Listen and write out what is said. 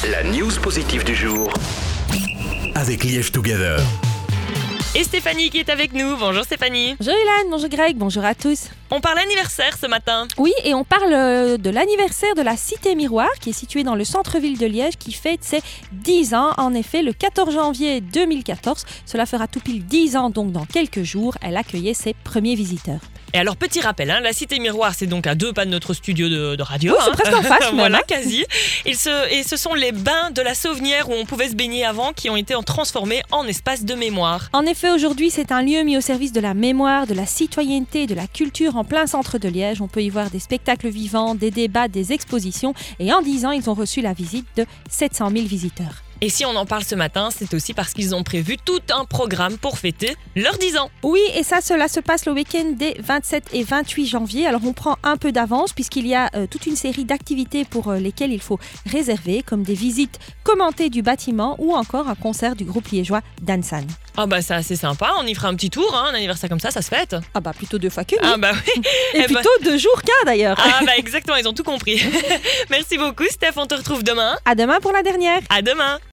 La news positive du jour. Avec Liège Together. Et Stéphanie qui est avec nous. Bonjour Stéphanie. Bonjour Ilan, bonjour Greg, bonjour à tous. On parle anniversaire ce matin. Oui, et on parle de l'anniversaire de la Cité Miroir qui est située dans le centre-ville de Liège qui fête ses 10 ans. En effet, le 14 janvier 2014, cela fera tout pile 10 ans, donc dans quelques jours, elle accueillait ses premiers visiteurs. Et alors petit rappel, la Cité Miroir c'est donc à 2 pas de notre studio de radio. Oui, c'est presque en face même. Voilà, quasi. Et ce sont les bains de la Sauvenière où on pouvait se baigner avant qui ont été transformés en espace de mémoire. En effet, aujourd'hui, c'est un lieu mis au service de la mémoire, de la citoyenneté et de la culture en plein centre de Liège. On peut y voir des spectacles vivants, des débats, des expositions. Et en 10 ans, ils ont reçu la visite de 700 000 visiteurs. Et si on en parle ce matin, c'est aussi parce qu'ils ont prévu tout un programme pour fêter leurs 10 ans. Oui, et cela se passe le week-end des 27 et 28 janvier. Alors on prend un peu d'avance puisqu'il y a toute une série d'activités pour lesquelles il faut réserver, comme des visites commentées du bâtiment ou encore un concert du groupe liégeois Dansan. Ah bah c'est assez sympa, on y fera un petit tour, un anniversaire comme ça se fête. Ah bah plutôt 2 fois qu'une. Ah bah oui. Et plutôt 2 jours qu'un d'ailleurs. Ah bah exactement, ils ont tout compris. Merci beaucoup Steph, on te retrouve demain. À demain pour la dernière. À demain.